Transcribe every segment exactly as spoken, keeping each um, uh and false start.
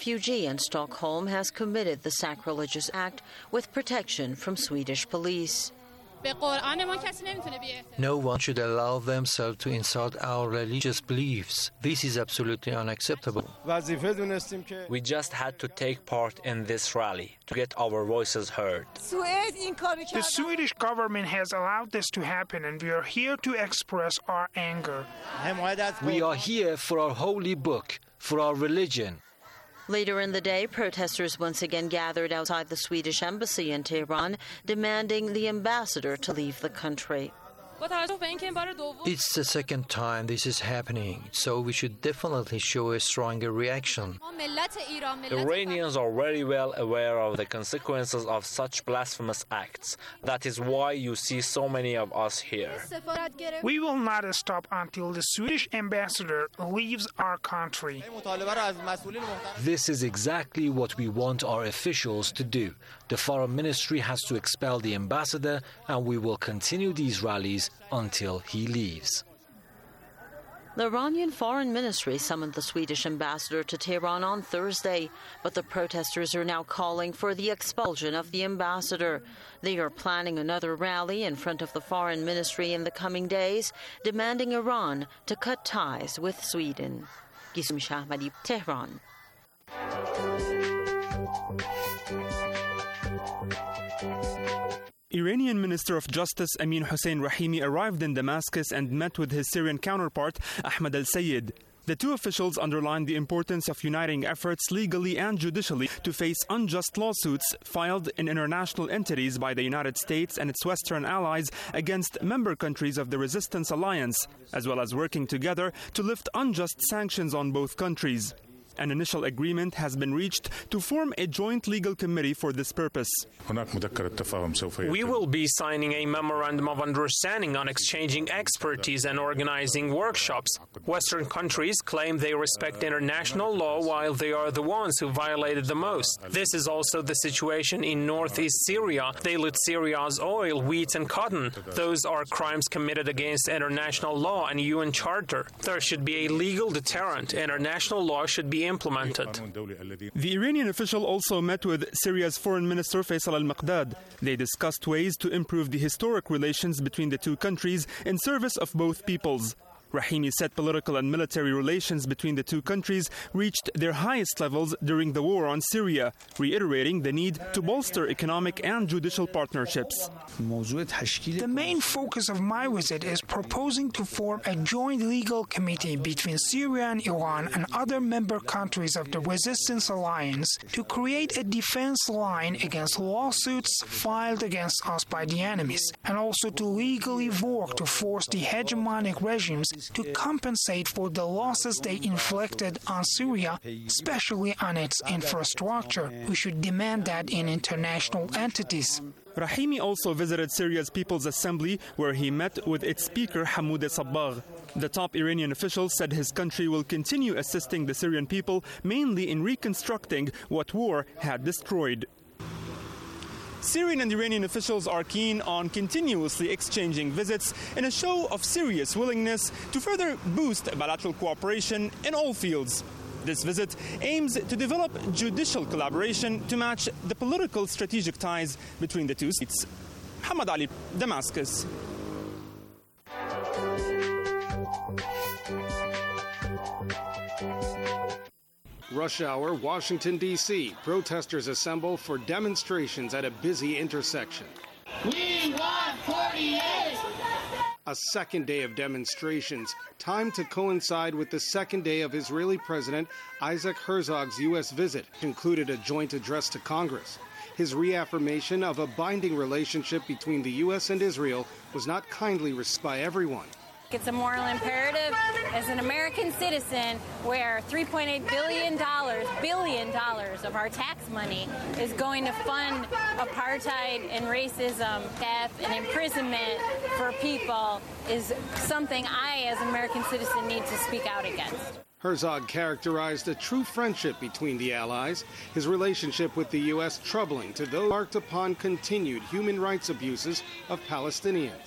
refugee in Stockholm has committed the sacrilegious act with protection from Swedish police. No one should allow themselves to insult our religious beliefs. This is absolutely unacceptable. We just had to take part in this rally to get our voices heard. The Swedish government has allowed this to happen, and we are here to express our anger. We are here for our holy book, for our religion. Later in the day, protesters once again gathered outside the Swedish embassy in Tehran, demanding the ambassador to leave the country. It's the second time this is happening, so we should definitely show a stronger reaction. Iranians are very well aware of the consequences of such blasphemous acts. That is why you see so many of us here. We will not stop until the Swedish ambassador leaves our country. This is exactly what we want our officials to do. The foreign ministry has to expel the ambassador, and we will continue these rallies until he leaves. The Iranian Foreign Ministry summoned the Swedish ambassador to Tehran on Thursday, but the protesters are now calling for the expulsion of the ambassador. They are planning another rally in front of the Foreign Ministry in the coming days, demanding Iran to cut ties with Sweden. Gisum Shahmadi, Tehran. Iranian Minister of Justice Amin Hussein Rahimi arrived in Damascus and met with his Syrian counterpart Ahmad al-Sayed. The two officials underlined the importance of uniting efforts legally and judicially to face unjust lawsuits filed in international entities by the United States and its Western allies against member countries of the Resistance Alliance, as well as working together to lift unjust sanctions on both countries. An initial agreement has been reached to form a joint legal committee for this purpose. We will be signing a memorandum of understanding on exchanging expertise and organizing workshops. Western countries claim they respect international law while they are the ones who violated the most. This is also the situation in northeast Syria. They loot Syria's oil, wheat and cotton. Those are crimes committed against international law and U N Charter. There should be a legal deterrent. International law should be implemented. The Iranian official also met with Syria's Foreign Minister Faisal al-Maqdad. They discussed ways to improve the historic relations between the two countries in service of both peoples. Rahimi said political and military relations between the two countries reached their highest levels during the war on Syria, reiterating the need to bolster economic and judicial partnerships. The main focus of my visit is proposing to form a joint legal committee between Syria and Iran and other member countries of the Resistance Alliance to create a defense line against lawsuits filed against us by the enemies, and also to legally work to force the hegemonic regimes to compensate for the losses they inflicted on Syria, especially on its infrastructure. We should demand that in international entities. Rahimi also visited Syria's People's Assembly, where he met with its speaker Hamoudeh Sabbagh. The top Iranian official said his country will continue assisting the Syrian people, mainly in reconstructing what war had destroyed. Syrian and Iranian officials are keen on continuously exchanging visits in a show of serious willingness to further boost bilateral cooperation in all fields. This visit aims to develop judicial collaboration to match the political strategic ties between the two states. Muhammad Ali, Damascus. Rush hour, Washington, D C Protesters assemble for demonstrations at a busy intersection. We want forty-eight! A second day of demonstrations, timed to coincide with the second day of Israeli President Isaac Herzog's U S visit, included a joint address to Congress. His reaffirmation of a binding relationship between the U S and Israel was not kindly received by everyone. It's a moral imperative as an American citizen where three point eight billion dollars, billion dollars of our tax money is going to fund apartheid and racism, death and imprisonment for people is something I, as an American citizen, need to speak out against. Herzog characterized a true friendship between the allies, his relationship with the U S troubling to those marked upon continued human rights abuses of Palestinians.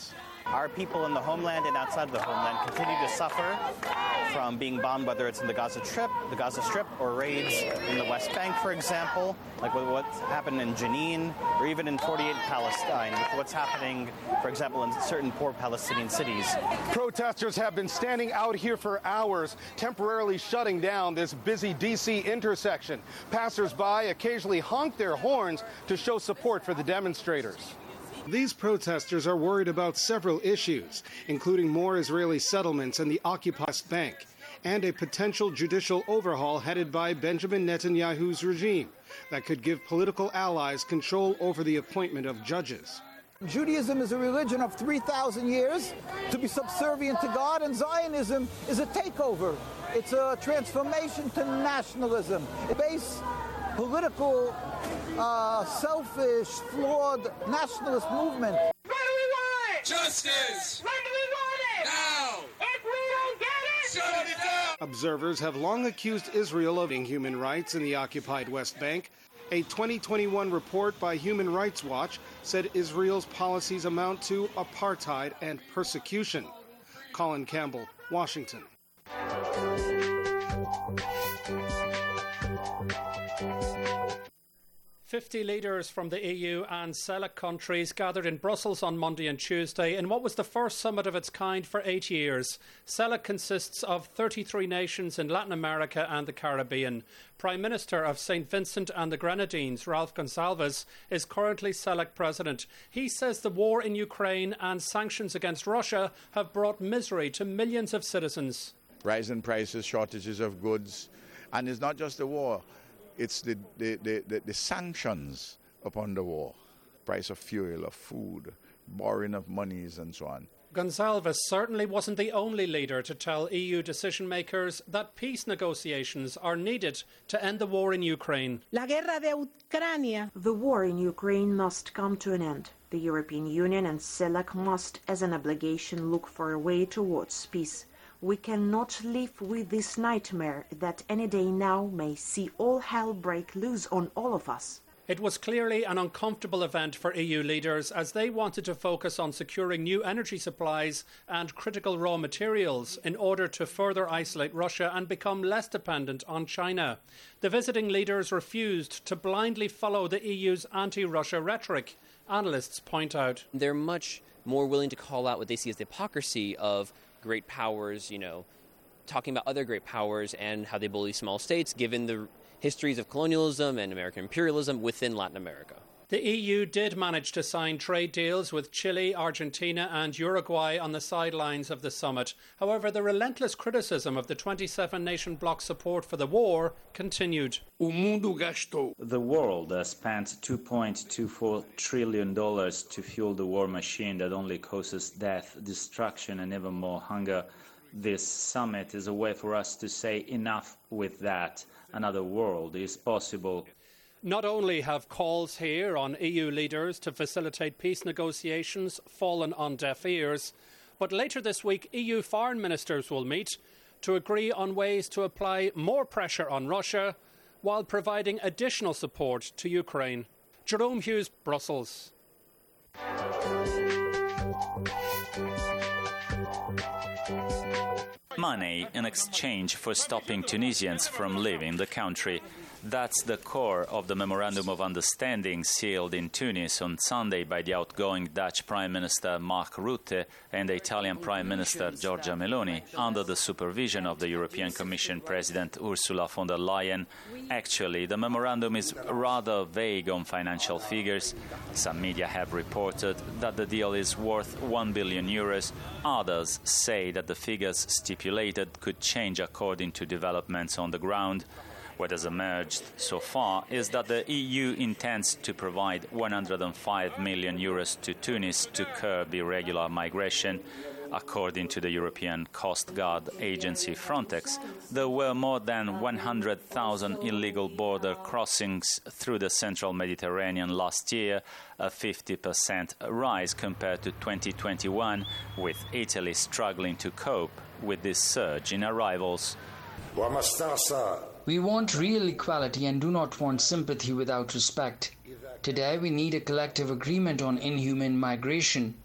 Our people in the homeland and outside of the homeland continue to suffer from being bombed, whether it's in the Gaza Strip, the Gaza Strip, or raids in the West Bank, for example, like with what's happened in Jenin, or even in forty-eight Palestine, with what's happening, for example, in certain poor Palestinian cities. Protesters have been standing out here for hours, temporarily shutting down this busy D C intersection. Passers-by occasionally honk their horns to show support for the demonstrators. These protesters are worried about several issues, including more Israeli settlements in the occupied West Bank and a potential judicial overhaul headed by Benjamin Netanyahu's regime that could give political allies control over the appointment of judges. Judaism is a religion of three thousand years to be subservient to God, and Zionism is a takeover. It's a transformation to nationalism. It base political, uh, selfish, flawed nationalist movement. What do we want? Justice! When do we want it? Now! If we don't get it, shut it down! Observers have long accused Israel of human rights in the occupied West Bank. A twenty twenty-one report by Human Rights Watch said Israel's policies amount to apartheid and persecution. Colin Campbell, Washington. Fifty leaders from the E U and CELAC countries gathered in Brussels on Monday and Tuesday in what was the first summit of its kind for eight years. CELAC consists of thirty-three nations in Latin America and the Caribbean. Prime Minister of Saint Vincent and the Grenadines, Ralph Gonsalves, is currently CELAC president. He says the war in Ukraine and sanctions against Russia have brought misery to millions of citizens. Rising prices, shortages of goods, and it's not just the war. It's the, the, the, the, the sanctions upon the war, price of fuel, of food, borrowing of monies and so on. Gonsalves certainly wasn't the only leader to tell E U decision makers that peace negotiations are needed to end the war in Ukraine. La guerra de Ucrania. The war in Ukraine must come to an end. The European Union and CELAC must, as an obligation, look for a way towards peace. We cannot live with this nightmare that any day now may see all hell break loose on all of us. It was clearly an uncomfortable event for E U leaders as they wanted to focus on securing new energy supplies and critical raw materials in order to further isolate Russia and become less dependent on China. The visiting leaders refused to blindly follow the E U's anti-Russia rhetoric. Analysts point out they're much more willing to call out what they see as the hypocrisy of great powers, you know, talking about other great powers and how they bully small states, given the histories of colonialism and American imperialism within Latin America. The E U did manage to sign trade deals with Chile, Argentina and Uruguay on the sidelines of the summit. However, the relentless criticism of the twenty-seven nation bloc support for the war continued. The world uh, spent two point two four trillion dollars to fuel the war machine that only causes death, destruction and even more hunger. This summit is a way for us to say enough with that. Another world is possible. Not only have calls here on E U leaders to facilitate peace negotiations fallen on deaf ears, but later this week E U foreign ministers will meet to agree on ways to apply more pressure on Russia while providing additional support to Ukraine. Jerome Hughes, Brussels. Money in exchange for stopping Tunisians from leaving the country. That's the core of the Memorandum of Understanding sealed in Tunis on Sunday by the outgoing Dutch Prime Minister Mark Rutte and the Italian Prime Minister Giorgia Meloni, under the supervision of the European Commission President Ursula von der Leyen. Actually, the memorandum is rather vague on financial figures. Some media have reported that the deal is worth one billion euros. Others say that the figures stipulated could change according to developments on the ground. What has emerged so far is that the E U intends to provide one hundred five million euros to Tunis to curb irregular migration. According to the European Coast Guard agency Frontex, there were more than one hundred thousand illegal border crossings through the central Mediterranean last year, a fifty percent rise compared to twenty twenty-one, with Italy struggling to cope with this surge in arrivals. We want real equality and do not want sympathy without respect. Today we need a collective agreement on inhuman migration,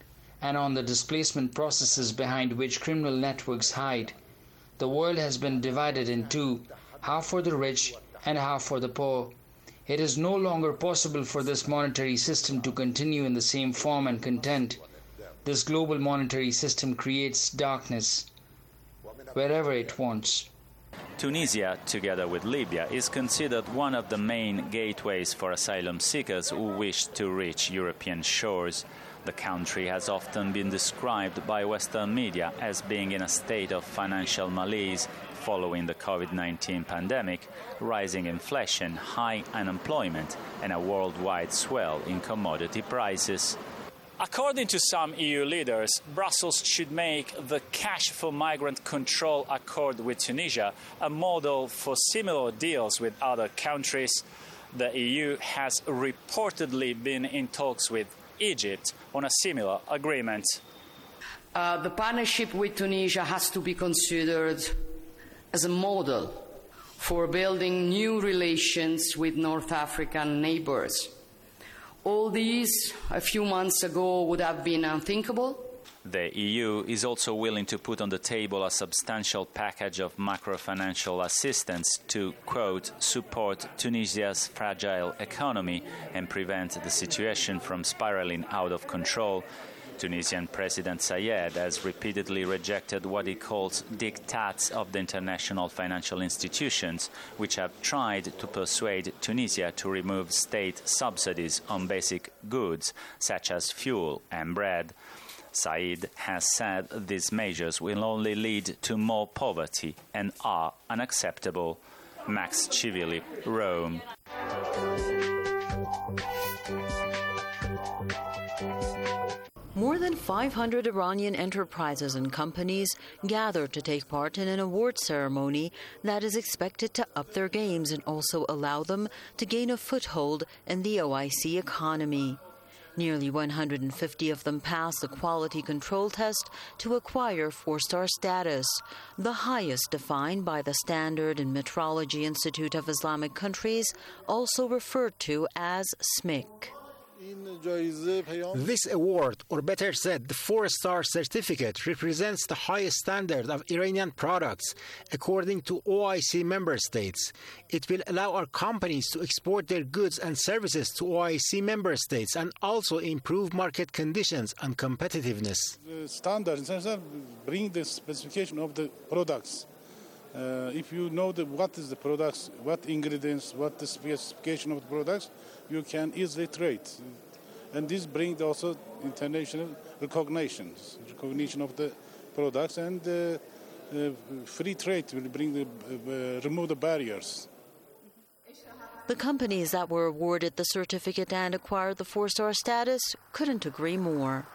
and on the displacement processes behind which criminal networks hide. The world has been divided in two, half for the rich and half for the poor. It is no longer possible for this monetary system to continue in the same form and content. This global monetary system creates darkness wherever it wants. Tunisia, together with Libya, is considered one of the main gateways for asylum seekers who wish to reach European shores. The country has often been described by Western media as being in a state of financial malaise following the COVID nineteen pandemic, rising inflation, high unemployment, and a worldwide swell in commodity prices. According to some E U leaders, Brussels should make the Cash for Migrant Control Accord with Tunisia a model for similar deals with other countries. The E U has reportedly been in talks with Egypt on a similar agreement. Uh, the partnership with Tunisia has to be considered as a model for building new relations with North African neighbors. All these, a few months ago, would have been unthinkable. The E U is also willing to put on the table a substantial package of macro-financial assistance to, quote, support Tunisia's fragile economy and prevent the situation from spiraling out of control. Tunisian President Sayed has repeatedly rejected what he calls diktats of the international financial institutions, which have tried to persuade Tunisia to remove state subsidies on basic goods, such as fuel and bread. Said has said these measures will only lead to more poverty and are unacceptable. Max Chivili, Rome. More than five hundred Iranian enterprises and companies gathered to take part in an award ceremony that is expected to up their games and also allow them to gain a foothold in the O I C economy. Nearly one hundred fifty of them passed the quality control test to acquire four-star status, the highest defined by the Standard and Metrology Institute of Islamic Countries, also referred to as S M I C. This award, or better said, the four-star certificate, represents the highest standard of Iranian products according to O I C member states. It will allow our companies to export their goods and services to O I C member states and also improve market conditions and competitiveness. The standards bring the specification of the products. Uh, if you know the, what is the products, what ingredients, what the specification of the products, you can easily trade. And this brings also international recognition, recognition of the products, and uh, uh, free trade will bring the, uh, remove the barriers. The companies that were awarded the certificate and acquired the four-star status couldn't agree more.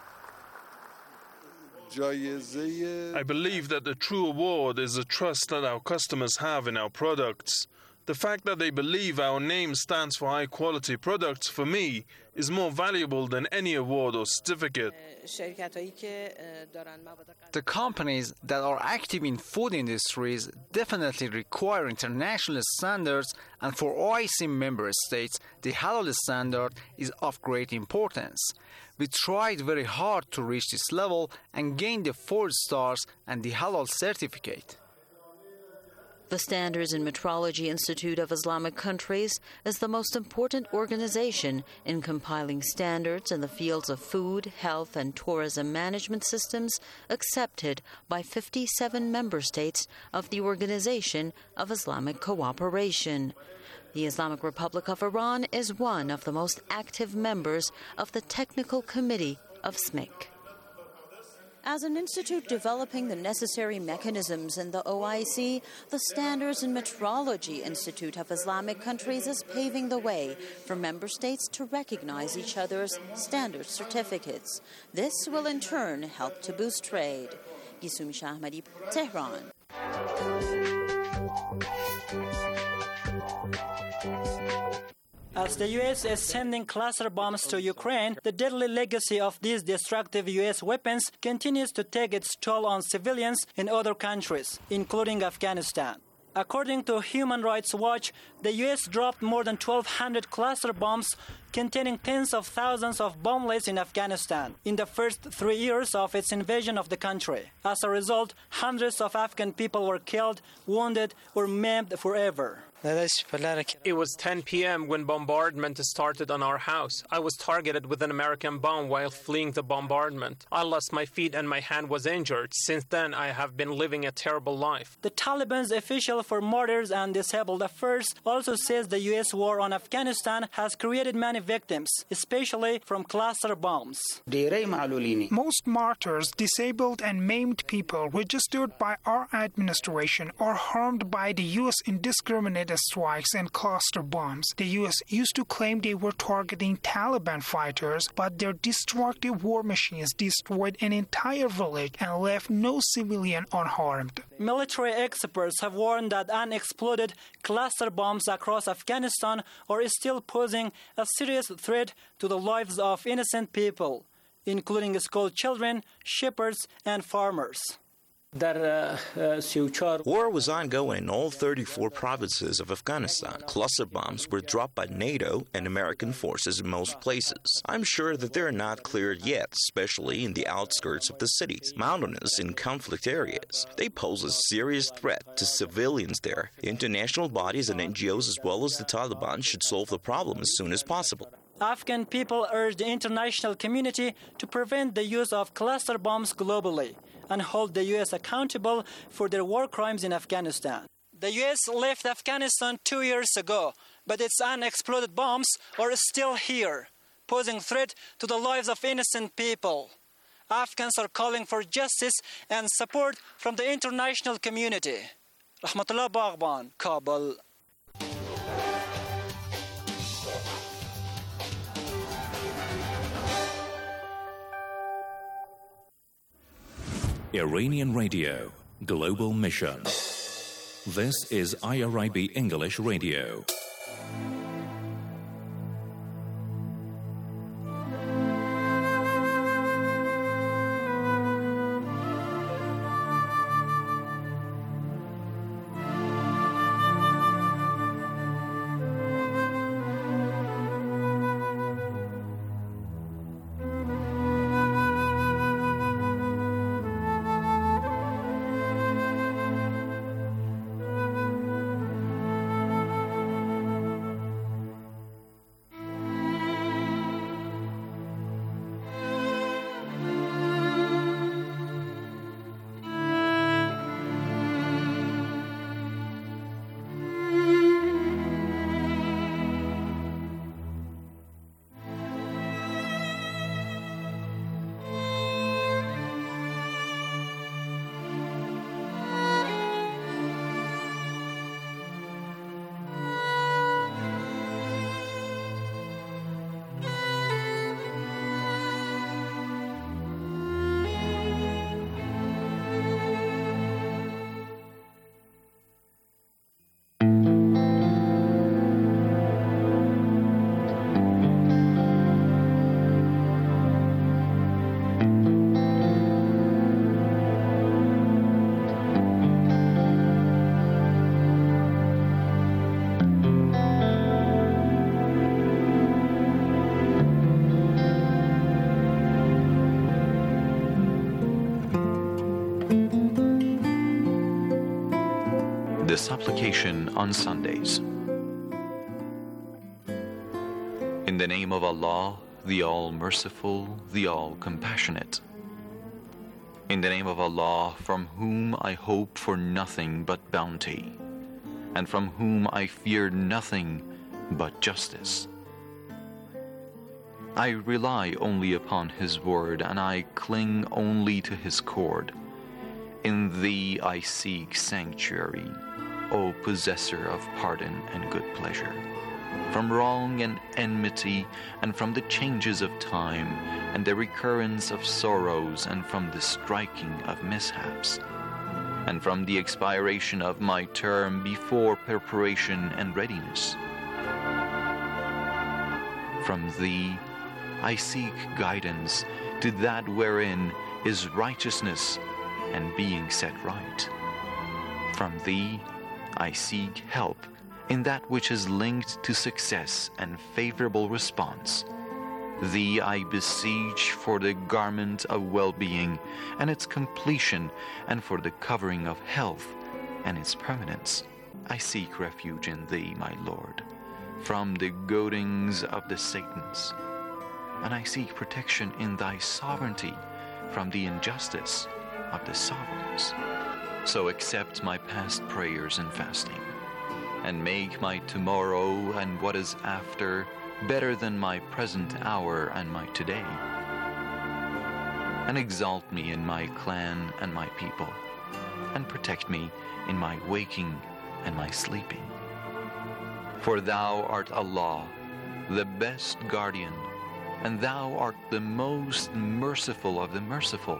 I believe that the true award is the trust that our customers have in our products. The fact that they believe our name stands for high-quality products, for me, is more valuable than any award or certificate. The companies that are active in food industries definitely require international standards, and for O I C member states, the halal standard is of great importance. We tried very hard to reach this level and gain the four stars and the halal certificate. The Standards and Metrology Institute of Islamic Countries is the most important organization in compiling standards in the fields of food, health, and tourism management systems accepted by fifty-seven member states of the Organization of Islamic Cooperation. The Islamic Republic of Iran is one of the most active members of the Technical Committee of S M I C. As an institute developing the necessary mechanisms in the O I C, the Standards and Metrology Institute of Islamic Countries is paving the way for member states to recognize each other's standard certificates. This will in turn help to boost trade. Yisumi Shahmadi, Tehran. As the U S is sending cluster bombs to Ukraine, the deadly legacy of these destructive U S weapons continues to take its toll on civilians in other countries, including Afghanistan. According to Human Rights Watch, the U S dropped more than twelve hundred cluster bombs containing tens of thousands of bomblets in Afghanistan in the first three years of its invasion of the country. As a result, hundreds of Afghan people were killed, wounded, or maimed forever. It was ten p.m. when bombardment started on our house. I was targeted with an American bomb while fleeing the bombardment. I lost my feet and my hand was injured. Since then, I have been living a terrible life. The Taliban's official for Murders and Disabled Affairs also says the U S war on Afghanistan has created many victims, especially from cluster bombs. Most martyrs, disabled and maimed people registered by our administration are harmed by the U S indiscriminate strikes and cluster bombs. The U S used to claim they were targeting Taliban fighters, but their destructive war machines destroyed an entire village and left no civilian unharmed. Military experts have warned that unexploded cluster bombs across Afghanistan are still posing a serious threat to the lives of innocent people, including school children, shepherds, and farmers. War was ongoing in all thirty-four provinces of Afghanistan. Cluster bombs were dropped by NATO and American forces in most places. I'm sure that they're not cleared yet, especially in the outskirts of the cities, mountainous in conflict areas. They pose a serious threat to civilians there. International bodies and N G Os as well as the Taliban should solve the problem as soon as possible. Afghan people urge the international community to prevent the use of cluster bombs globally and hold the U S accountable for their war crimes in Afghanistan. The U S left Afghanistan two years ago, but its unexploded bombs are still here, posing threat to the lives of innocent people. Afghans are calling for justice and support from the international community. Rahmatullah Baghban, Kabul. Iranian Radio, Global Mission. This is I R I B English Radio. The supplication on Sundays. In the name of Allah, the All-Merciful, the All-Compassionate. In the name of Allah, from whom I hope for nothing but bounty, and from whom I fear nothing but justice. I rely only upon His word, and I cling only to His cord. In Thee I seek sanctuary, O possessor of pardon and good pleasure, from wrong and enmity, and from the changes of time, and the recurrence of sorrows, and from the striking of mishaps, and from the expiration of my term before preparation and readiness. From Thee I seek guidance to that wherein is righteousness and being set right. From Thee I seek help in that which is linked to success and favorable response. Thee I beseech for the garment of well-being and its completion, and for the covering of health and its permanence. I seek refuge in Thee, my Lord, from the goadings of the Satans, and I seek protection in Thy sovereignty from the injustice of the sovereigns. So accept my past prayers and fasting, and make my tomorrow and what is after better than my present hour and my today. And exalt me in my clan and my people, and protect me in my waking and my sleeping. For Thou art Allah, the best guardian, and Thou art the most merciful of the merciful.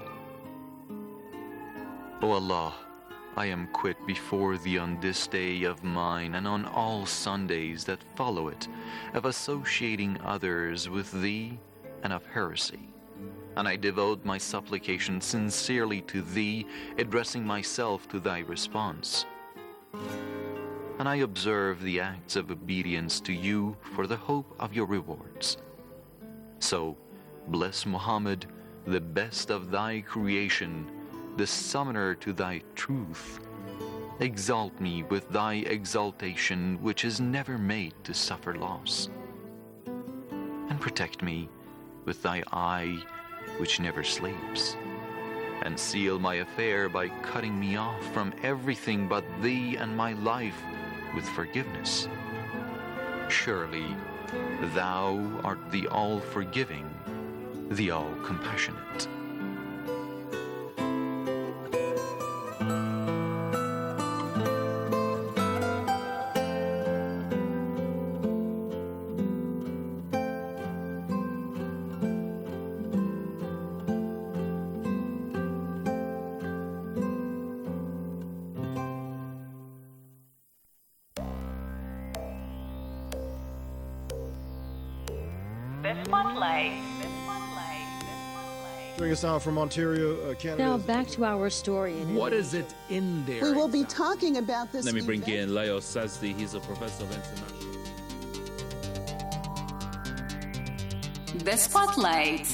O Allah, I am quit before Thee on this day of mine, and on all Sundays that follow it, of associating others with Thee and of heresy. And I devote my supplication sincerely to Thee, addressing myself to Thy response. And I observe the acts of obedience to You for the hope of Your rewards. So, bless Muhammad, the best of Thy creation, the summoner to Thy truth. Exalt me with Thy exaltation, which is never made to suffer loss. And protect me with Thy eye, which never sleeps. And seal my affair by cutting me off from everything but Thee and my life with forgiveness. Surely, Thou art the all-forgiving, the all-compassionate. Joining us now from Ontario, uh, Canada. Now back to our story. In what is it in there? We will be talking about this. Let me bring in Leo Sazdi. He's a professor of international. The Spotlight.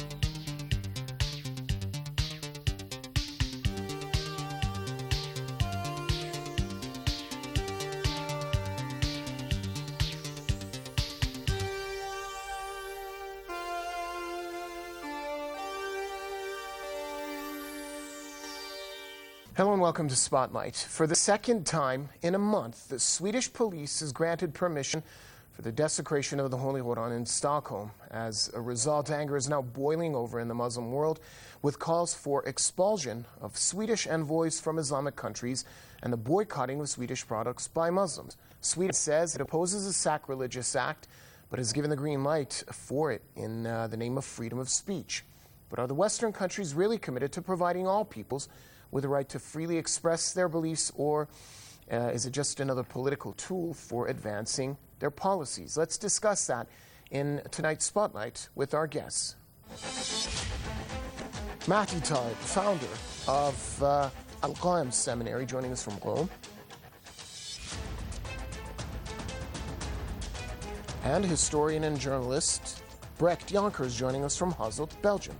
Hello and welcome to Spotlight. For the second time in a month, the Swedish police has granted permission for the desecration of the Holy Quran in Stockholm. As a result, anger is now boiling over in the Muslim world, with calls for expulsion of Swedish envoys from Islamic countries and the boycotting of Swedish products by Muslims. Sweden says it opposes a sacrilegious act, but has given the green light for it in uh, the name of freedom of speech. But are the Western countries really committed to providing all peoples with the right to freely express their beliefs, or uh, is it just another political tool for advancing their policies? Let's discuss that in tonight's Spotlight with our guests. Matthew Taib, founder of uh, Al-Qaim Seminary, joining us from Rome. And historian and journalist Brecht Jonkers joining us from Hasselt, Belgium.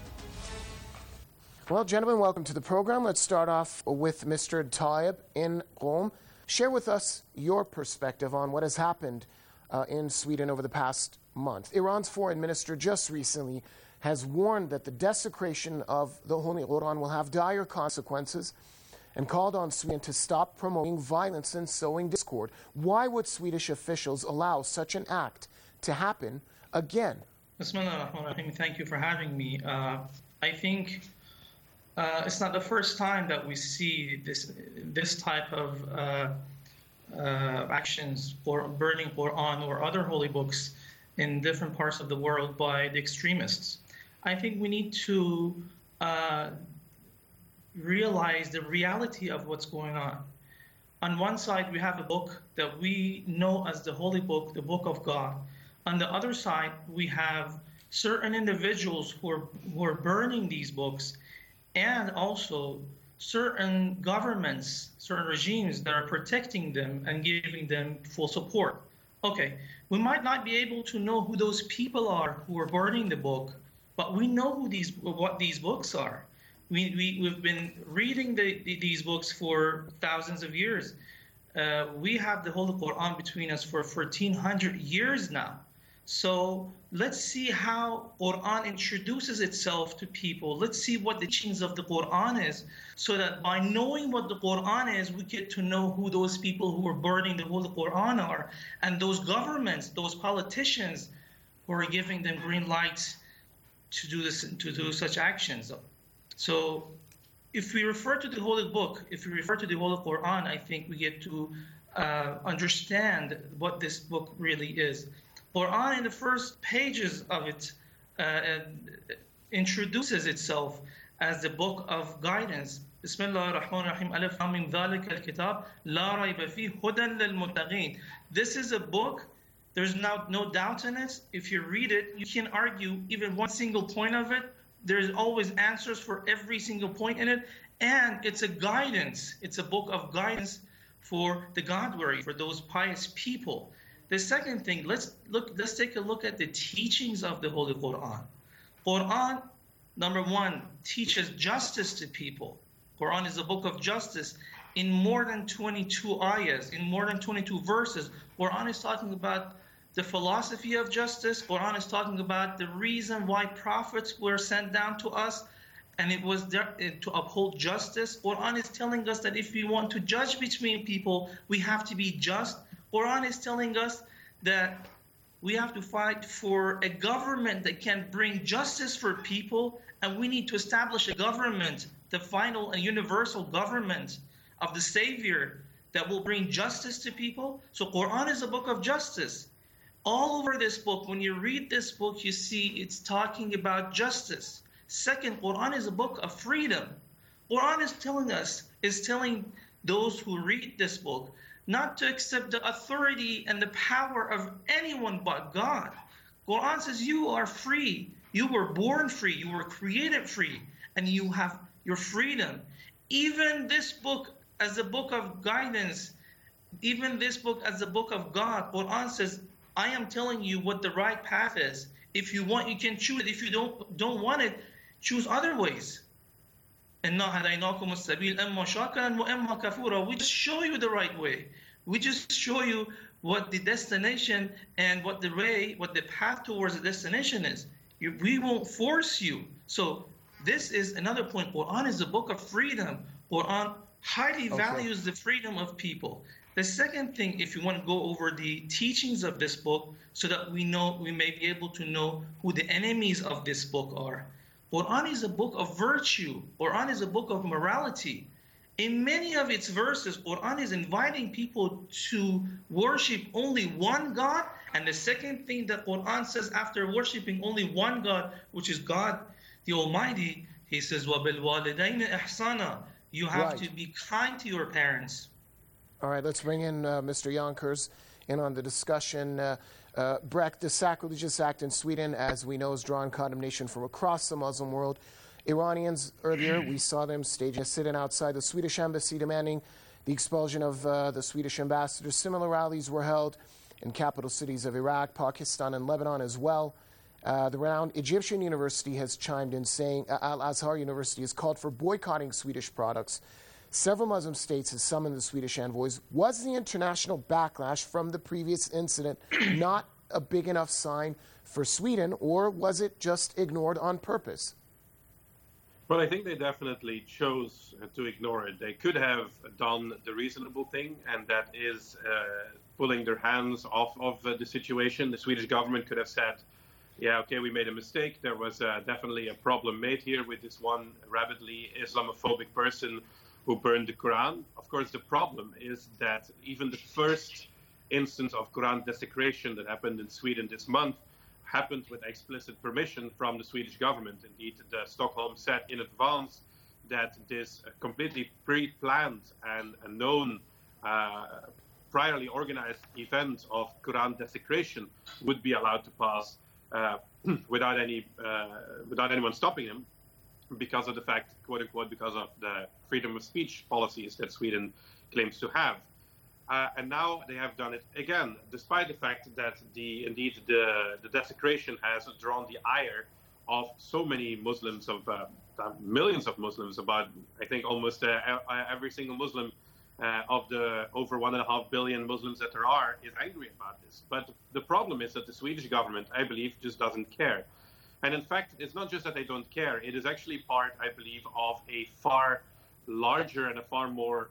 Well, gentlemen, welcome to the program. Let's start off with Mister Taib in Rome. Share with us your perspective on what has happened uh, in Sweden over the past month. Iran's foreign minister just recently has warned that the desecration of the Holy Quran will have dire consequences and called on Sweden to stop promoting violence and sowing discord. Why would Swedish officials allow such an act to happen again? Bismillah ar-Rahman ar-Rahim. Thank you for having me. Uh, I think Uh, it's not the first time that we see this this type of uh, uh, actions for burning Quran or other holy books in different parts of the world by the extremists. I think we need to uh, realize the reality of what's going on. On one side, we have a book that we know as the holy book, the book of God. On the other side, we have certain individuals who are, who are burning these books and also certain governments, certain regimes that are protecting them and giving them full support. Okay, we might not be able to know who those people are who are burning the book, but we know who these what these books are. We, we, we've been reading the, the, these books for thousands of years. Uh, we have the Holy Quran between us for fourteen hundred years now. So let's see how Quran introduces itself to people. Let's see what the teachings of the Quran is, so that by knowing what the Quran is, we get to know who those people who are burning the Holy Quran are, and those governments, those politicians who are giving them green lights to do this, to do such actions. So if we refer to the Holy Book, if we refer to the Holy Quran, I think we get to uh, understand what this book really is. Quran, in the first pages of it, uh, introduces itself as the book of guidance. Bismillah ar-Rahman ar-Rahim, alif lam mim dhalika al-kitab, la rayba fihi hudan lil-muttaqin. This is a book, there's no, no doubt in it. If you read it, you can argue even one single point of it. There's always answers for every single point in it. And it's a guidance. It's a book of guidance for the God-wary, for those pious people. The second thing, let's look. Let's take a look at the teachings of the Holy Quran. Quran, number one, teaches justice to people. Quran is a book of justice in more than twenty-two ayahs, in more than twenty-two verses. Quran is talking about the philosophy of justice. Quran is talking about the reason why prophets were sent down to us, and it was there to uphold justice. Quran is telling us that if we want to judge between people, we have to be just. Quran is telling us that we have to fight for a government that can bring justice for people, and we need to establish a government, the final and universal government of the Savior that will bring justice to people. So Quran is a book of justice. All over this book, when you read this book, you see it's talking about justice. Second, Quran is a book of freedom. Quran is telling us, is telling those who read this book not to accept the authority and the power of anyone but God. Quran says you are free. You were born free. You were created free. And you have your freedom. Even this book as a book of guidance, even this book as a book of God, Quran says, I am telling you what the right path is. If you want, you can choose it. If you don't don't want it, choose other ways. We just show you the right way. We just show you what the destination and what the way, what the path towards the destination is. You, we won't force you. So this is another point. Quran is a book of freedom. Quran highly okay. values the freedom of people. The second thing, if you want to go over the teachings of this book so that we know, we may be able to know who the enemies of this book are. Quran is a book of virtue. Quran is a book of morality. In many of its verses, Quran is inviting people to worship only one God. And the second thing that Quran says after worshiping only one God, which is God the Almighty, He says, وَبِالْوَالِدَيْنِ إِحْسَانًا. You have right. to be kind to your parents. All right, let's bring in uh, Mister Yonkers in on the discussion. Uh, uh, Brecht, the sacrilegious act in Sweden, as we know, has drawn condemnation from across the Muslim world. Iranians, earlier, we saw them staging a sit-in outside the Swedish embassy demanding the expulsion of uh, the Swedish ambassador. Similar rallies were held in capital cities of Iraq, Pakistan, and Lebanon as well. Uh, the renowned Egyptian University has chimed in saying, uh, Al-Azhar University has called for boycotting Swedish products. Several Muslim states have summoned the Swedish envoys. Was the international backlash from the previous incident not a big enough sign for Sweden, or was it just ignored on purpose? Well, I think they definitely chose to ignore it. They could have done the reasonable thing, and that is uh, pulling their hands off of uh, the situation. The Swedish government could have said, yeah, okay, we made a mistake. There was uh, definitely a problem made here with this one rabidly Islamophobic person who burned the Quran. Of course, the problem is that even the first instance of Quran desecration that happened in Sweden this month happened with explicit permission from the Swedish government. Indeed, the Stockholm said in advance that this completely pre-planned and a known, uh, priorly organized event of Quran desecration would be allowed to pass uh, without any, uh, without anyone stopping him. because of the fact, quote unquote, because of the freedom of speech policies that Sweden claims to have. Uh, and now they have done it again, despite the fact that the indeed the, the desecration has drawn the ire of so many Muslims, of uh, millions of Muslims, about, I think, almost uh, every single Muslim uh, of the over one and a half billion Muslims that there are is angry about this. But the problem is that the Swedish government, I believe, just doesn't care. And in fact, it's not just that they don't care. It is actually part, I believe, of a far larger and a far more,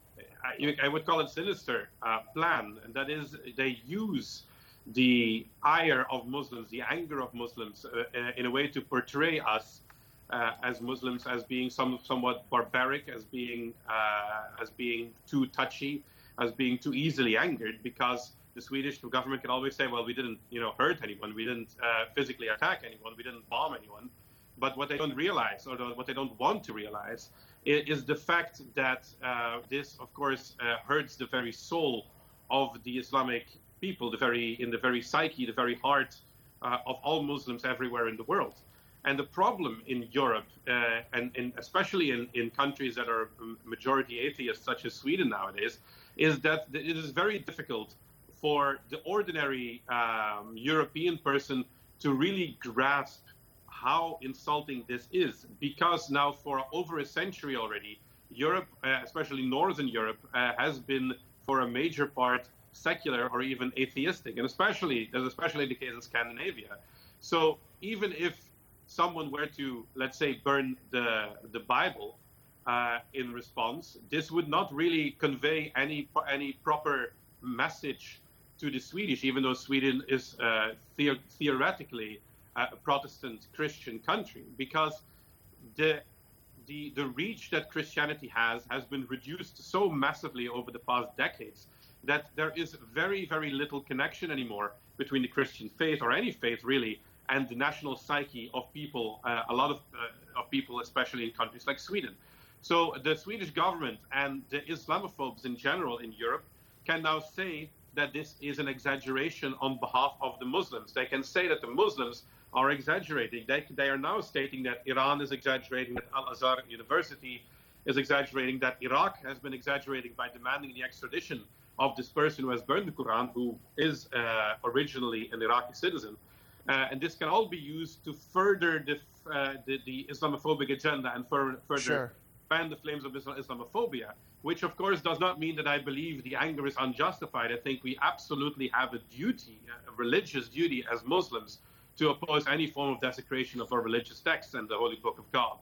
I would call it sinister uh, plan. And that is, they use the ire of Muslims, the anger of Muslims, uh, in a way to portray us uh, as Muslims as being some, somewhat barbaric, as being uh, as being too touchy, as being too easily angered, because the Swedish government can always say, well, we didn't, you know, hurt anyone, we didn't uh, physically attack anyone, we didn't bomb anyone. But what they don't realize, or what they don't want to realize, is the fact that uh, this, of course, uh, hurts the very soul of the Islamic people, the very in the very psyche, the very heart uh, of all Muslims everywhere in the world. And the problem in Europe, uh, and, and especially in, in countries that are majority atheists, such as Sweden nowadays, is that it is very difficult for the ordinary um, European person to really grasp how insulting this is, because now for over a century already, Europe, uh, especially Northern Europe, uh, has been for a major part secular or even atheistic, and especially there's especially the case in Scandinavia. So even if someone were to, let's say, burn the the Bible uh, in response, this would not really convey any any proper message to the Swedish, even though Sweden is uh, the- theoretically a Protestant Christian country, because the the the reach that Christianity has has been reduced so massively over the past decades that there is very, very little connection anymore between the Christian faith, or any faith really, and the national psyche of people, uh, a lot of, uh, of people, especially in countries like Sweden. So the Swedish government and the Islamophobes in general in Europe can now say that this is an exaggeration on behalf of the Muslims. They can say that the Muslims are exaggerating. They, they are now stating that Iran is exaggerating, that Al-Azhar University is exaggerating, that Iraq has been exaggerating by demanding the extradition of this person who has burned the Quran, who is uh, originally an Iraqi citizen. Uh, and this can all be used to further the, uh, the, the Islamophobic agenda and fur- further Sure. fan the flames of Islam- Islamophobia, which of course does not mean that I believe the anger is unjustified. I think we absolutely have a duty, a religious duty as Muslims, to oppose any form of desecration of our religious texts and the Holy Book of God.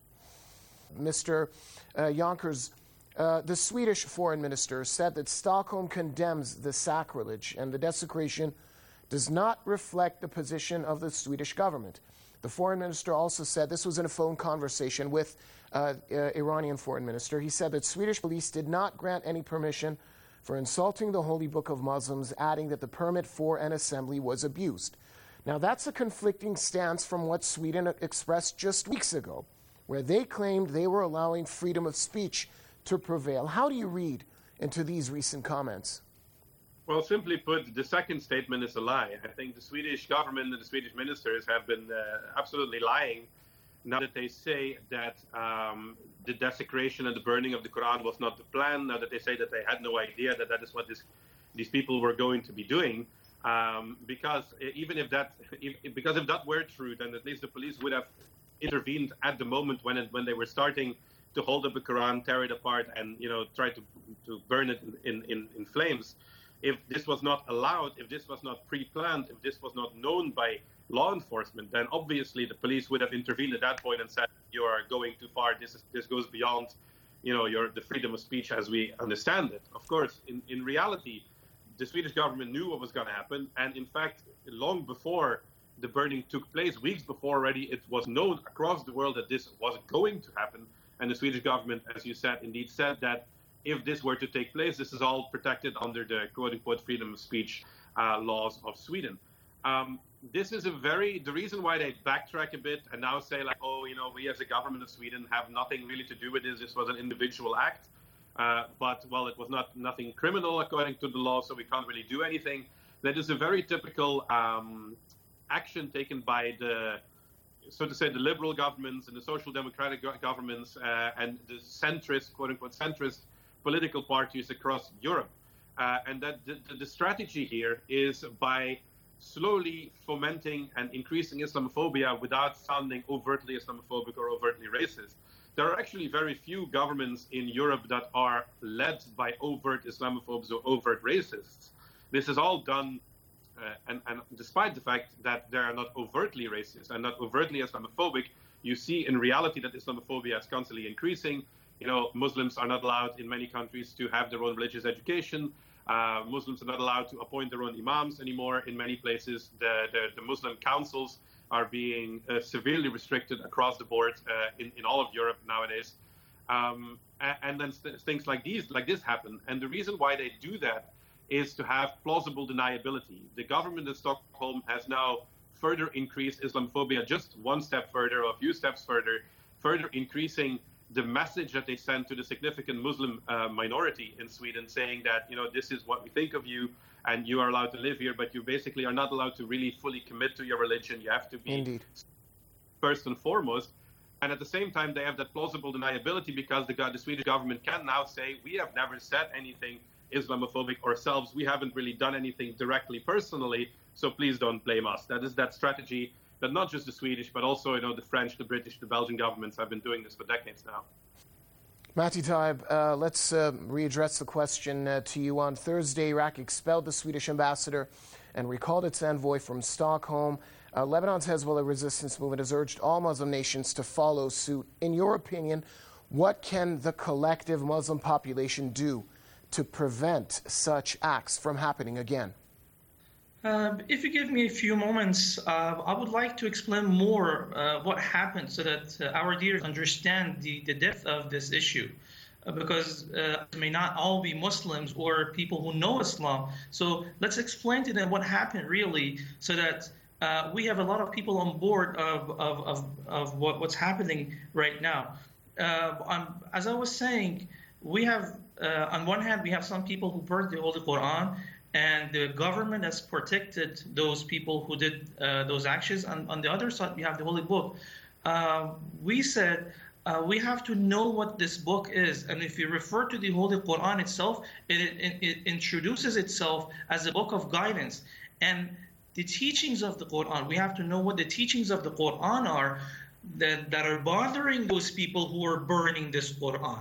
Mister Uh, Jonkers, uh, the Swedish foreign minister said that Stockholm condemns the sacrilege and the desecration does not reflect the position of the Swedish government. The foreign minister also said, this was in a phone conversation with uh, uh, Iranian foreign minister, he said that Swedish police did not grant any permission for insulting the holy book of Muslims, adding that the permit for an assembly was abused. Now that's a conflicting stance from what Sweden expressed just weeks ago, where they claimed they were allowing freedom of speech to prevail. How do you read into these recent comments? Well, simply put, the second statement is a lie. I think the Swedish government and the Swedish ministers have been uh, absolutely lying now that they say that um, the desecration and the burning of the Quran was not the plan, now that they say that they had no idea that that is what this, these people were going to be doing. Um, because even if that, if, because if that were true, then at least the police would have intervened at the moment when it, when they were starting to hold up the Quran, tear it apart, and you know try to to burn it in, in, in flames. If this was not allowed, if this was not pre-planned, if this was not known by law enforcement, then obviously the police would have intervened at that point and said, "You are going too far. This is this goes beyond, you know, your the freedom of speech as we understand it." Of course, in, in reality, the Swedish government knew what was going to happen, and in fact, long before the burning took place, weeks before already, it was known across the world that this was going to happen. And the Swedish government, as you said, indeed said that if this were to take place, this is all protected under the quote-unquote freedom of speech uh, laws of Sweden. Um, this is a very, the reason why they backtrack a bit and now say like, oh, you know, we as a government of Sweden have nothing really to do with this. This was an individual act. Uh, but, well, it was not nothing criminal according to the law, so we can't really do anything. That is a very typical um, action taken by the so to say, the liberal governments and the social democratic go- governments uh, and the centrist, quote unquote, centrist political parties across Europe. Uh, and that the, the strategy here is by slowly fomenting and increasing Islamophobia without sounding overtly Islamophobic or overtly racist. There are actually very few governments in Europe that are led by overt Islamophobes or overt racists. This is all done, uh, and, and despite the fact that they are not overtly racist and not overtly Islamophobic, you see in reality that Islamophobia is constantly increasing. You know, Muslims are not allowed in many countries to have their own religious education. Uh, Muslims are not allowed to appoint their own imams anymore. In many places, the, the, the Muslim councils are being uh, severely restricted across the board uh, in, in all of Europe nowadays. Um, and, and then th- things like these, like this happen. And the reason why they do that is to have plausible deniability. The government of Stockholm has now further increased Islamophobia just one step further, or a few steps further, further increasing the message that they send to the significant Muslim uh, minority in Sweden, saying that, you know, this is what we think of you and you are allowed to live here, but you basically are not allowed to really fully commit to your religion. You have to be Indeed. first and foremost. And at the same time, they have that plausible deniability because the, the Swedish government can now say, we have never said anything Islamophobic ourselves. We haven't really done anything directly personally, so please don't blame us. That is that strategy that not just the Swedish, but also, you know, the French, the British, the Belgian governments have been doing this for decades now. Matti Taib, uh, let's uh, readdress the question uh, to you. On Thursday, Iraq expelled the Swedish ambassador and recalled its envoy from Stockholm. Uh, Lebanon's Hezbollah resistance movement has urged all Muslim nations to follow suit. In your opinion, what can the collective Muslim population do to prevent such acts from happening again? Uh, if you give me a few moments, uh, I would like to explain more uh, what happened so that uh, our dears understand the, the depth of this issue. Uh, because uh, it may not all be Muslims or people who know Islam. So let's explain to them what happened really so that uh, we have a lot of people on board of, of, of, of what, what's happening right now. Uh, um, as I was saying, we have, uh, on one hand, we have some people who burned the Holy Quran, and the government has protected those people who did uh, those actions. And on the other side, we have the Holy Book. Uh, we said uh, we have to know what this book is. And if you refer to the Holy Quran itself, it, it, it introduces itself as a book of guidance. And the teachings of the Quran, we have to know what the teachings of the Quran are that, that are bothering those people who are burning this Quran.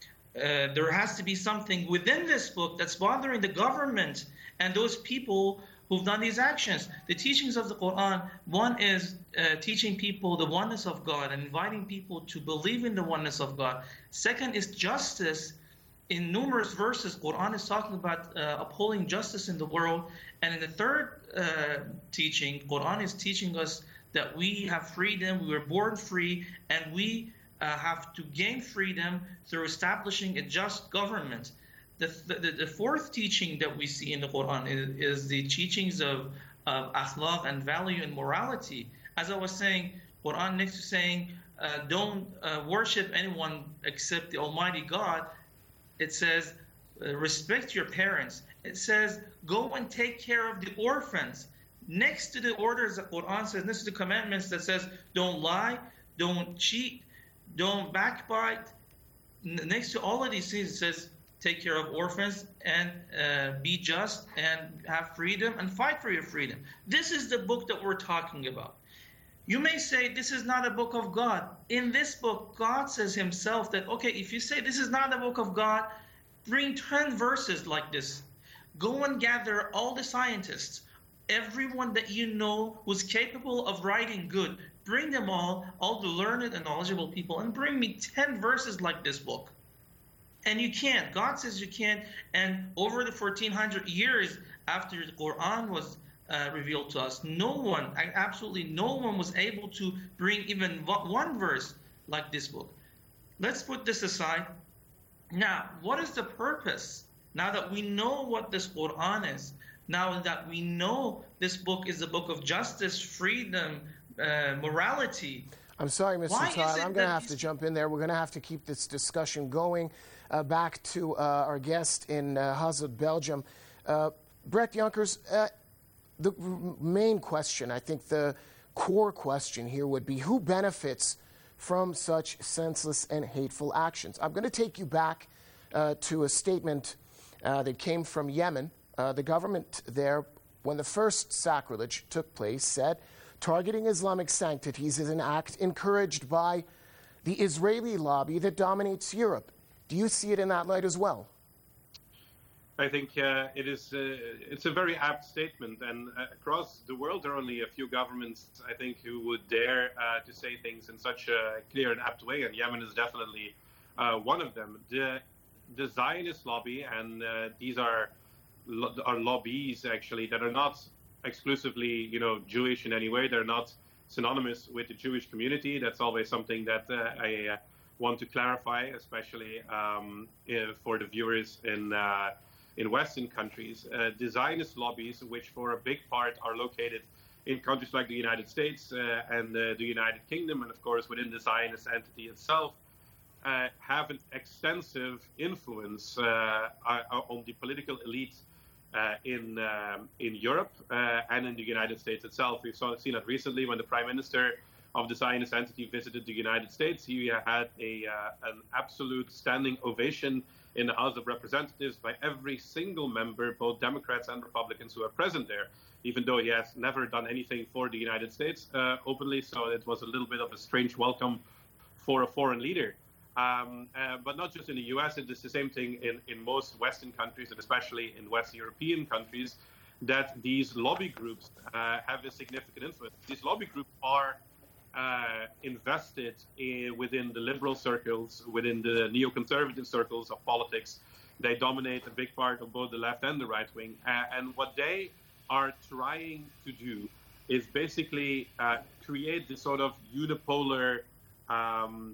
Uh, there has to be something within this book that's bothering the government and those people who've done these actions. The teachings of the Quran, one is uh, teaching people the oneness of God and inviting people to believe in the oneness of God. Second is justice. In numerous verses, Quran is talking about uh, upholding justice in the world. And in the third uh, teaching, Quran is teaching us that we have freedom, we were born free, and we Uh, have to gain freedom through establishing a just government. The, the, the fourth teaching that we see in the Quran is, is the teachings of, of akhlaq and value and morality. As I was saying, Quran next to saying, uh, don't uh, worship anyone except the Almighty God, it says, uh, respect your parents. It says, go and take care of the orphans. Next to the orders that Quran says, next to the commandments that says, don't lie, don't cheat, don't backbite. Next to all of these things, it says, take care of orphans and uh, be just and have freedom and fight for your freedom. This is the book that we're talking about. You may say this is not a book of God. In this book, God says himself that, okay, if you say this is not a book of God, bring ten verses like this. Go and gather all the scientists, everyone that you know who's capable of writing good. Bring them all, all the learned and knowledgeable people, and bring me ten verses like this book. And you can't. God says you can't. And over the fourteen hundred years after the Quran was uh, revealed to us, no one, absolutely no one was able to bring even one verse like this book. Let's put this aside. Now, what is the purpose? Now that we know what this Quran is, now that we know this book is a book of justice, freedom, Uh, morality. I'm sorry, Mister Taib. I'm going to have to jump in there. We're going to have to keep this discussion going. Uh, back to uh, our guest in uh, Hasselt, Belgium. Uh, Brett Yonkers, uh, the main question, I think the core question here would be, who benefits from such senseless and hateful actions? I'm going to take you back uh, to a statement uh, that came from Yemen. Uh, the government there, when the first sacrilege took place, said targeting Islamic sanctities is an act encouraged by the Israeli lobby that dominates Europe. Do you see it in that light as well? I think uh, it is. Uh, it's a very apt statement, and uh, across the world, there are only a few governments, I think, who would dare uh, to say things in such a clear and apt way, and Yemen is definitely uh, one of them. The, the Zionist lobby, and uh, these are lo- are lobbies actually that are not exclusively, you know, Jewish in any way. They're not synonymous with the Jewish community. That's always something that uh, I uh, want to clarify, especially um, uh, for the viewers in. Uh, in Western countries, uh, the Zionist lobbies, which for a big part are located in countries like the United States uh, and uh, the United Kingdom, and of course within the Zionist entity itself, uh, have an extensive influence uh, on the political elite uh, in um, in Europe uh, and in the United States itself. We've saw, seen it recently when the Prime Minister of the Zionist entity visited the United States. He had a uh, an absolute standing ovation in the House of Representatives by every single member, both Democrats and Republicans who are present there, even though he has never done anything for the United States uh, openly. So it was a little bit of a strange welcome for a foreign leader. Um, uh, but not just in the U S, it is the same thing in, in most Western countries, and especially in West European countries, that these lobby groups uh, have a significant influence. These lobby groups are Uh, invested in, within the liberal circles, within the neoconservative circles of politics. They dominate a big part of both the left and the right wing. Uh, and what they are trying to do is basically uh, create this sort of unipolar, um,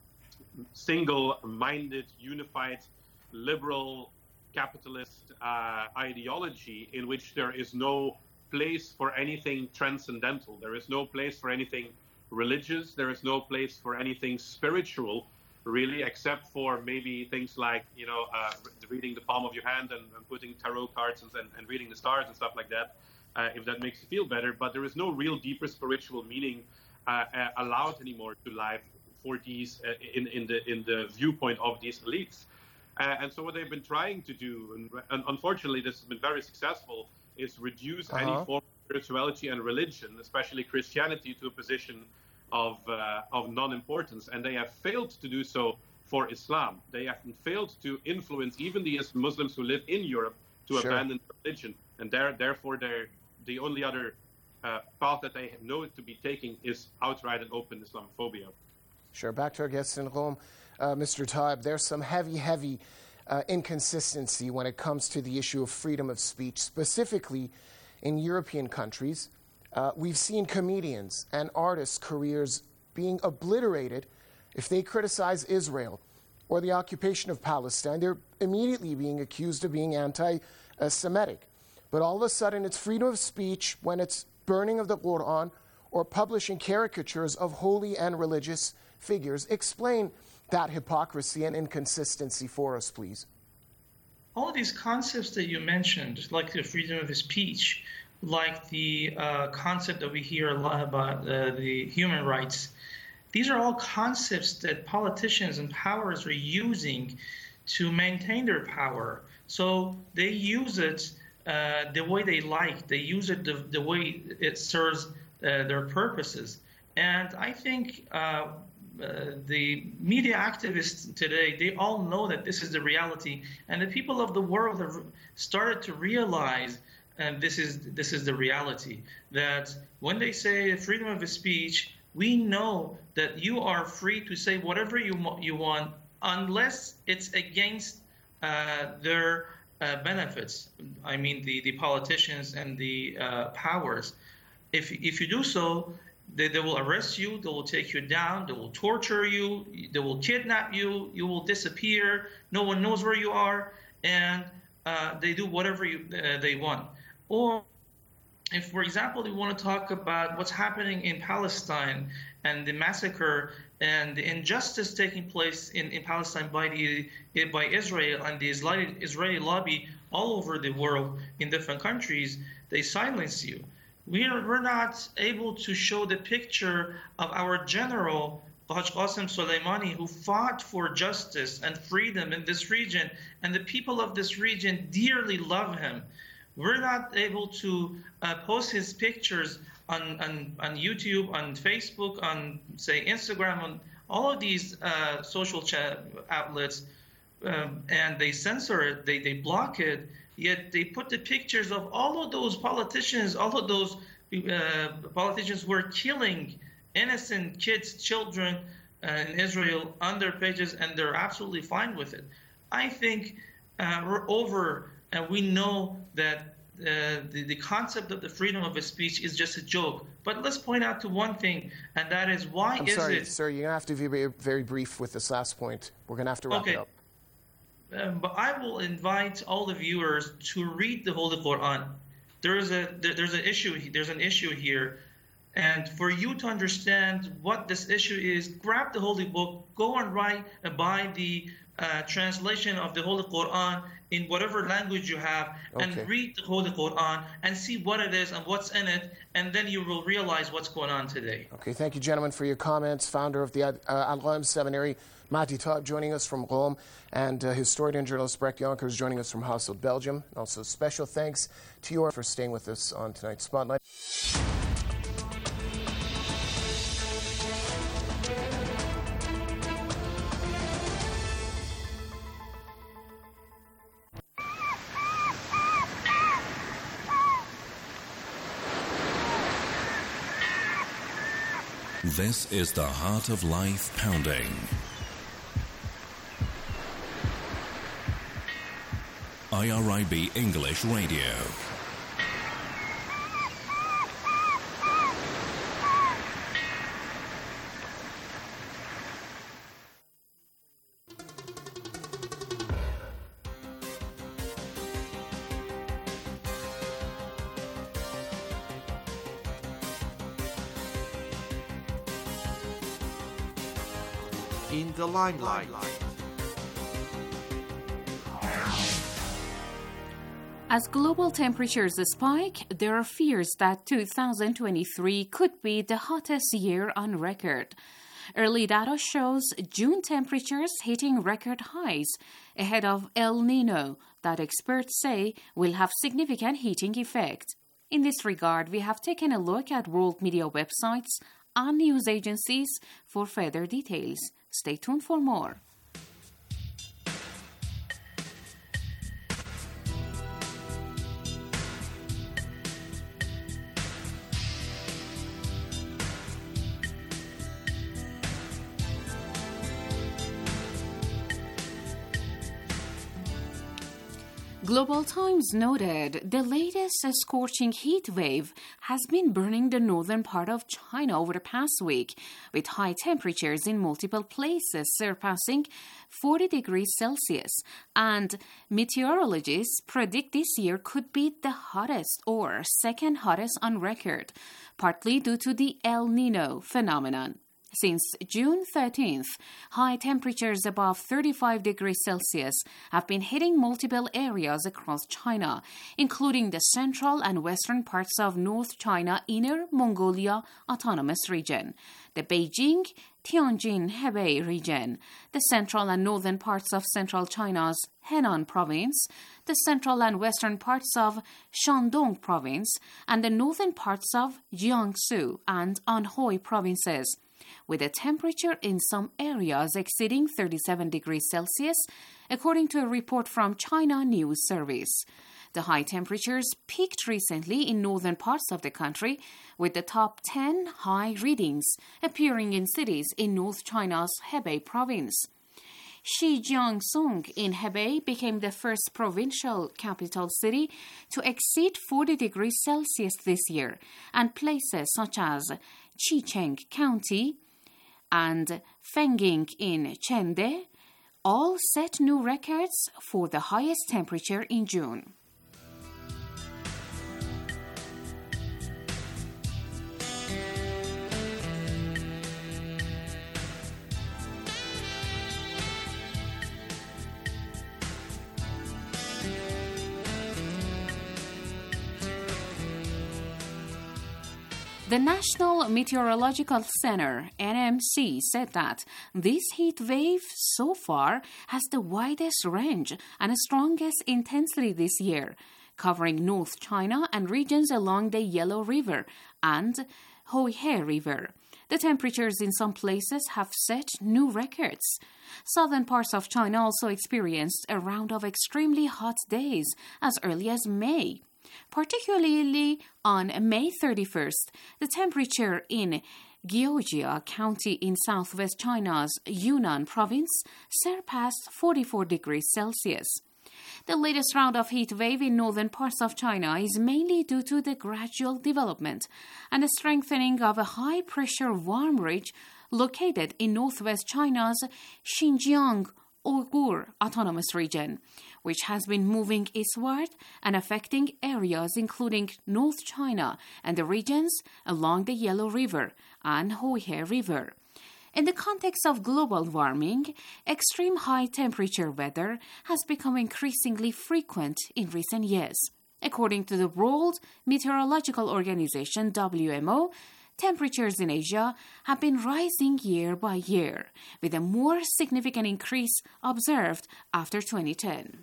single-minded, unified, liberal, capitalist uh, ideology in which there is no place for anything transcendental. There is no place for anything religious. There is no place for anything spiritual, really, except for maybe things like, you know, uh, reading the palm of your hand and, and putting tarot cards and, and, and reading the stars and stuff like that, uh, if that makes you feel better. But there is no real deeper spiritual meaning uh, uh, allowed anymore to life for these uh, in in the in the viewpoint of these elites. Uh, and so what they've been trying to do, and, and unfortunately this has been very successful, is reduce uh-huh. any form of spirituality and religion, especially Christianity, to a position of uh, of non-importance. And they have failed to do so for Islam. They have failed to influence even the Muslims who live in Europe to sure. abandon religion. And therefore, they're, the only other uh, path that they know to be taking is outright and open Islamophobia. Sure. Back to our guests in Rome. Uh, Mister Taib, there's some heavy, heavy uh, inconsistency when it comes to the issue of freedom of speech, specifically in European countries. Uh, we've seen comedians and artists' careers being obliterated if they criticize Israel or the occupation of Palestine. They're immediately being accused of being anti-Semitic. But all of a sudden, it's freedom of speech when it's burning of the Quran or publishing caricatures of holy and religious figures. Explain that hypocrisy and inconsistency for us, please. All of these concepts that you mentioned, like the freedom of speech, like the uh, concept that we hear a lot about uh, the human rights, these are all concepts that politicians and powers are using to maintain their power. So they use it uh, the way they like. They use it the, the way it serves uh, their purposes. And I think uh, uh, the media activists today, they all know that this is the reality. And the people of the world have started to realize, and this is this is the reality, that when they say freedom of speech, we know that you are free to say whatever you you want, unless it's against uh, their uh, benefits. I mean, the, the politicians and the uh, powers. If if you do so, they, they will arrest you, they will take you down, they will torture you, they will kidnap you, you will disappear, no one knows where you are, and uh, they do whatever you, uh, they want. Or if, for example, you want to talk about what's happening in Palestine and the massacre and the injustice taking place in, in Palestine by the by Israel and the Israeli, Israeli lobby all over the world in different countries, they silence you. We are, we're not able to show the picture of our general, Haj Qasem Soleimani, who fought for justice and freedom in this region, and the people of this region dearly love him. We're not able to uh, post his pictures on, on, on YouTube, on Facebook, on, say, Instagram, on all of these uh, social chat outlets, um, and they censor it, they, they block it, yet they put the pictures of all of those politicians, all of those uh, politicians who are killing innocent kids, children uh, in Israel on their pages, and they're absolutely fine with it. I think uh, we're over, and we know that uh, the, the concept of the freedom of speech is just a joke. But let's point out to one thing, and that is why I'm is sorry, it... sir, you're going to have to be very, very brief with this last point. We're going to have to wrap okay. it up. Um, but I will invite all the viewers to read the Holy Quran. There is a there, there's an issue there's an issue here, and for you to understand what this issue is, grab the Holy Book, go and write and buy the uh, translation of the Holy Quran in whatever language you have, and Okay. read the Holy Quran and see what it is and what's in it, and then you will realize what's going on today. Okay, thank you, gentlemen, for your comments. Founder of the uh, Al-Ghaim Seminary, Mahdi Taib, joining us from Rome, and uh, historian and journalist Brecht Yonkers joining us from Hasselt, Belgium. Also, special thanks to you all for staying with us on tonight's Spotlight. This is the Heart of Life Pounding. I R I B English Radio. In the limelight. As global temperatures spike, there are fears that two thousand twenty-three could be the hottest year on record. Early data shows June temperatures hitting record highs ahead of El Nino that experts say will have significant heating effect. In this regard, we have taken a look at world media websites and news agencies for further details. Stay tuned for more. Global Times noted the latest scorching heat wave has been burning the northern part of China over the past week, with high temperatures in multiple places surpassing forty degrees Celsius, and meteorologists predict this year could be the hottest or second hottest on record, partly due to the El Nino phenomenon. Since June thirteenth, high temperatures above thirty-five degrees Celsius have been hitting multiple areas across China, including the central and western parts of North China Inner Mongolia Autonomous Region, the Beijing, Tianjin, Hebei region, the central and northern parts of central China's Henan province, the central and western parts of Shandong province, and the northern parts of Jiangsu and Anhui provinces, with a temperature in some areas exceeding thirty-seven degrees Celsius, according to a report from China News Service. The high temperatures peaked recently in northern parts of the country, with the top ten high readings appearing in cities in North China's Hebei province. Shijiazhuang in Hebei became the first provincial capital city to exceed forty degrees Celsius this year, and places such as Qicheng County and Fengying in Chengde all set new records for the highest temperature in June. The National Meteorological Center, N M C, said that this heat wave so far has the widest range and strongest intensity this year, covering North China and regions along the Yellow River and Huihe River. The temperatures in some places have set new records. Southern parts of China also experienced a round of extremely hot days as early as May. Particularly on May thirty-first, the temperature in Georgia County in southwest China's Yunnan province surpassed forty-four degrees Celsius. The latest round of heat wave in northern parts of China is mainly due to the gradual development and the strengthening of a high-pressure warm ridge located in northwest China's Xinjiang Uyghur Autonomous Region, which has been moving eastward and affecting areas including North China and the regions along the Yellow River and Huihe River. In the context of global warming, extreme high-temperature weather has become increasingly frequent in recent years. According to the World Meteorological Organization, W M O, temperatures in Asia have been rising year by year, with a more significant increase observed after twenty ten.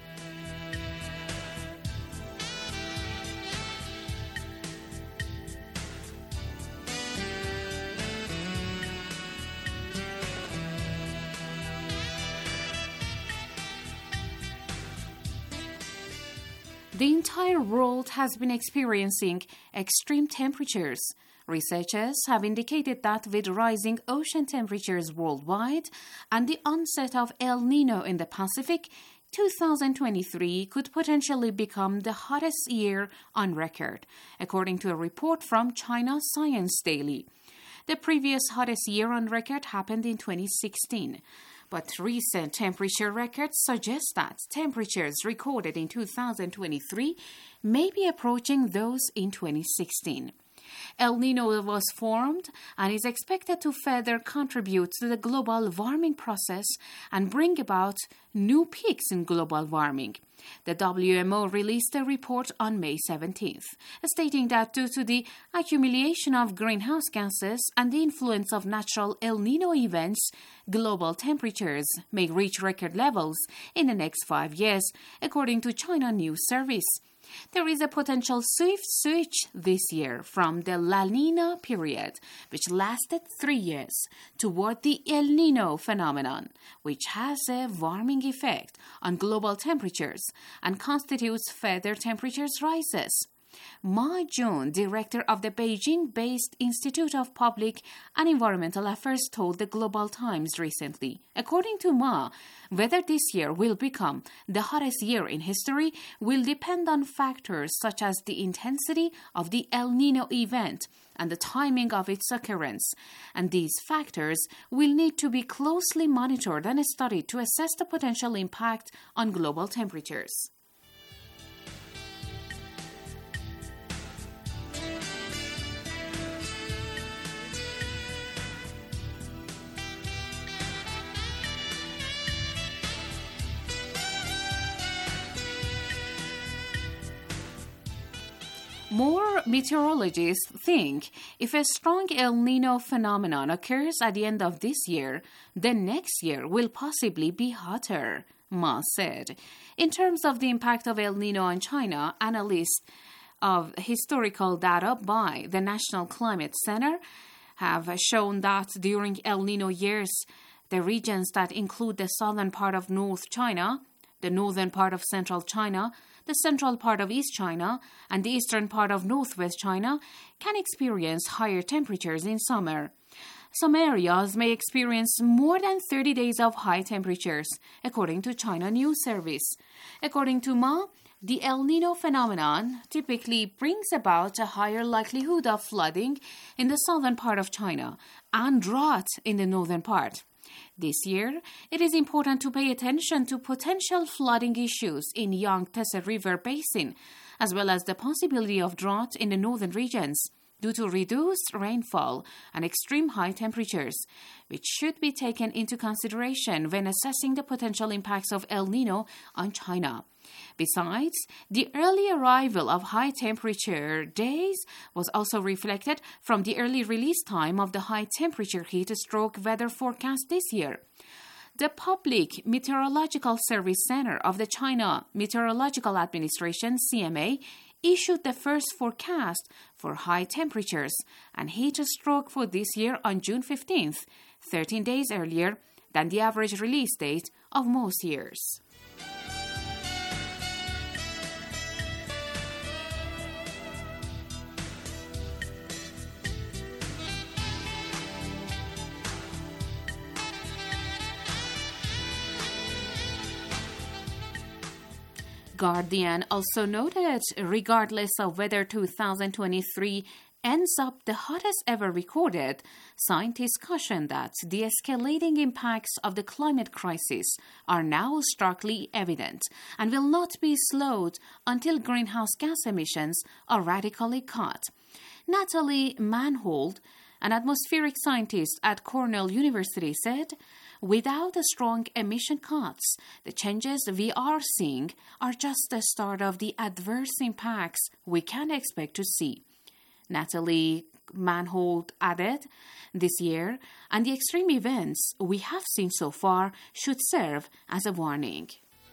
The entire world has been experiencing extreme temperatures. Researchers have indicated that with rising ocean temperatures worldwide and the onset of El Nino in the Pacific, two thousand twenty-three could potentially become the hottest year on record, according to a report from China Science Daily. The previous hottest year on record happened in twenty sixteen. But recent temperature records suggest that temperatures recorded in two thousand twenty-three may be approaching those in twenty sixteen. El Nino was formed and is expected to further contribute to the global warming process and bring about new peaks in global warming. The W M O released a report on May seventeenth, stating that due to the accumulation of greenhouse gases and the influence of natural El Nino events, global temperatures may reach record levels in the next five years, according to China News Service. There is a potential swift switch this year from the La Nina period, which lasted three years, toward the El Nino phenomenon, which has a warming effect on global temperatures and constitutes further temperature rises. Ma Jun, director of the Beijing-based Institute of Public and Environmental Affairs, told the Global Times recently. According to Ma, whether this year will become the hottest year in history will depend on factors such as the intensity of the El Nino event and the timing of its occurrence, and these factors will need to be closely monitored and studied to assess the potential impact on global temperatures. More meteorologists think if a strong El Nino phenomenon occurs at the end of this year, then next year will possibly be hotter, Ma said. In terms of the impact of El Nino on China, analysts of historical data by the National Climate Center have shown that during El Nino years, the regions that include the southern part of North China, the northern part of central China, the central part of East China, and the eastern part of northwest China can experience higher temperatures in summer. Some areas may experience more than thirty days of high temperatures, according to China News Service. According to Ma, the El Nino phenomenon typically brings about a higher likelihood of flooding in the southern part of China and drought in the northern part. This year, it is important to pay attention to potential flooding issues in Yangtze River Basin, as well as the possibility of drought in the northern regions. due to reduced rainfall and extreme high temperatures, which should be taken into consideration when assessing the potential impacts of El Nino on China. Besides, the early arrival of high-temperature days was also reflected from the early release time of the high-temperature heat-stroke weather forecast this year. The Public Meteorological Service Center of the China Meteorological Administration, C M A, issued the first forecast for high temperatures and heat-stroke for this year on June fifteenth, thirteen days earlier than the average release date of most years. Guardian also noted, regardless of whether two thousand twenty-three ends up the hottest ever recorded, scientists caution that the escalating impacts of the climate crisis are now starkly evident and will not be slowed until greenhouse gas emissions are radically cut. Natalie Manhold, an atmospheric scientist at Cornell University, said, "Without the strong emission cuts, the changes we are seeing are just the start of the adverse impacts we can expect to see." Natalie Manhold added, "This year and the extreme events we have seen so far should serve as a warning."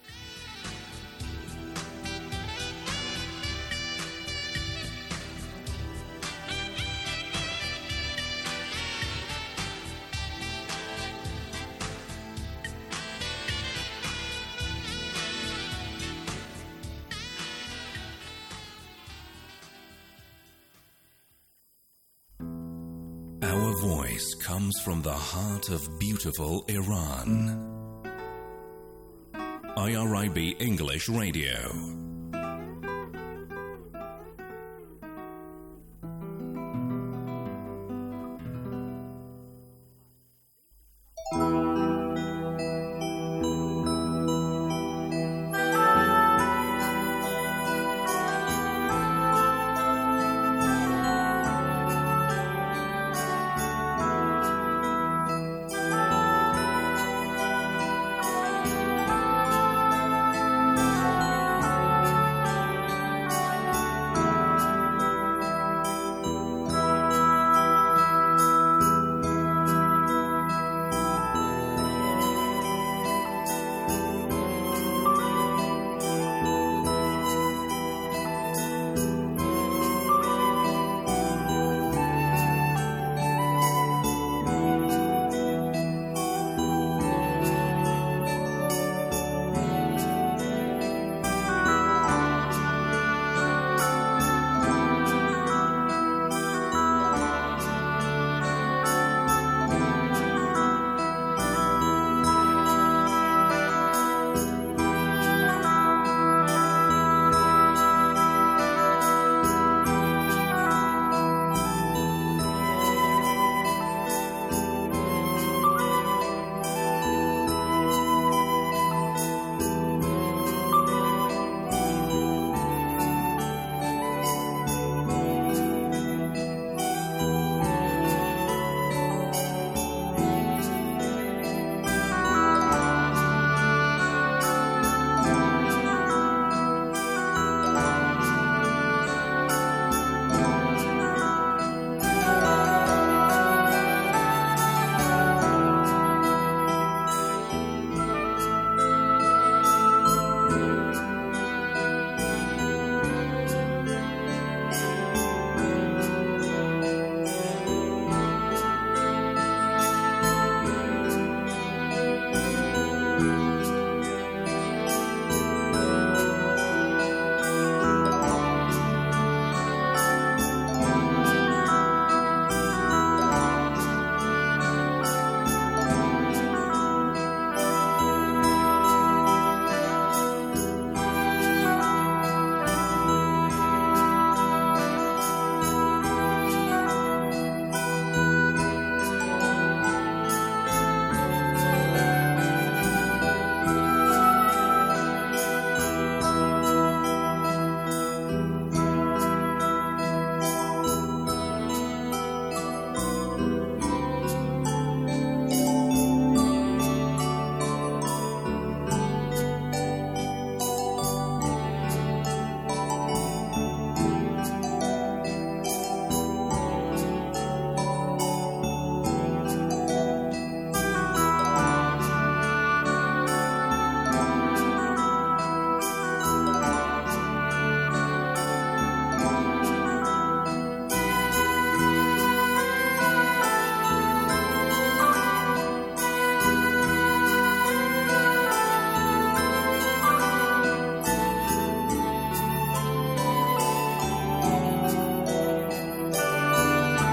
Our voice comes from the heart of beautiful Iran. I R I B English Radio.